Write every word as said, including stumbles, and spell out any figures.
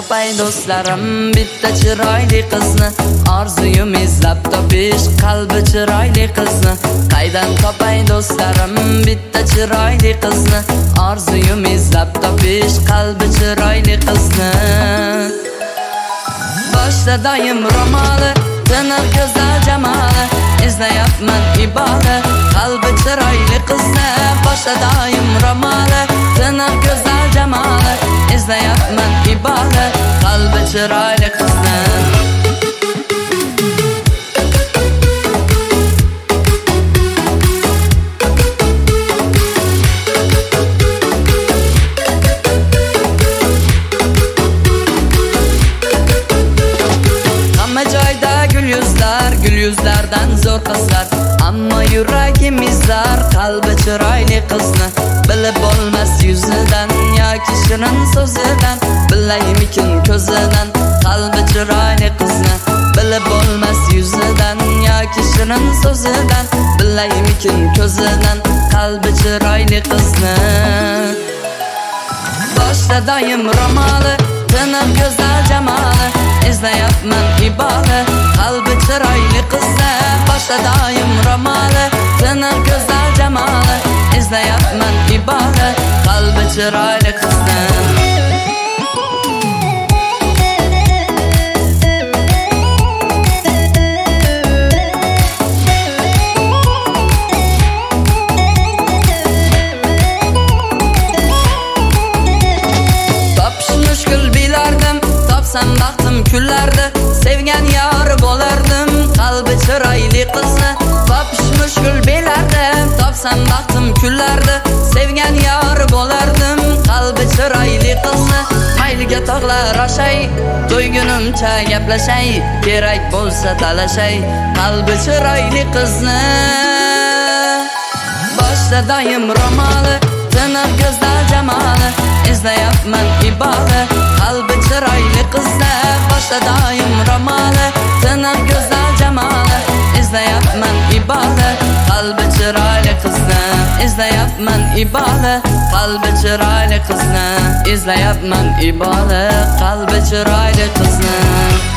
topay do'stlarim bitta chiroyli qizni, orzuyim izlab topish qalbi chiroyli qizni. Qaydan topay do'stlarim bitta chiroyli qizni, orzuyim izlab topish qalbi chiroyli qizni. Boshda doim ro'moli, tiniq go'zal jamoli, izlayapman iboli, qalbi chiroyli qizni. Boshda doim ro'moli, tiniq go'zal jamoli, izlayapman iboli, qalbi chiroyli qizni. Gül yuzlardan zo'r qizlar, ammo yuragim izlar qalbi chiroyli qizni. Bilib bo'lmas yuzidan yoki shirin so'zidan, bilaymikin ko'zidan qalbi chiroyli qizni. Bilib bo'lmas yuzidan yoki shirin so'zidan, bilaymikin ko'zidan qalbi chiroyli qizni. Boshda doim ro'moli, tiniq go'zal jamoli, izlayapman iboli, qalbi chiroyli qizni. Boshda doim ro'moli, tiniq go'zal jamoli, izlayapman iboli, qalbi chiroyli qizni. Topsam baxtim kullardi, sevgan yor bo'lardim, qalbi chiroyli qizni. Topish mushkul belardi, topsam baxtim kullardi, sevgan yor bo'lardim, qalbi chiroyli qizni. Mayliga tog'lar oshay, to'ygunimcha gaplashay, kerak bo'lsa talashay, qalbi chiroyli qizni. Boshda doim ro'moli, tiniq go'zal jamoli, izlayapman iboli, qalbi chiroyli qizni. Boshda doim ro'moli, tiniq go'zal jamoli, izlayapman iboli, qalbi chiroyli qizni. Izlayapman iboli, qalbi chiroyli qizni. Izlayapman iboli, qalbi chiroyli qizni.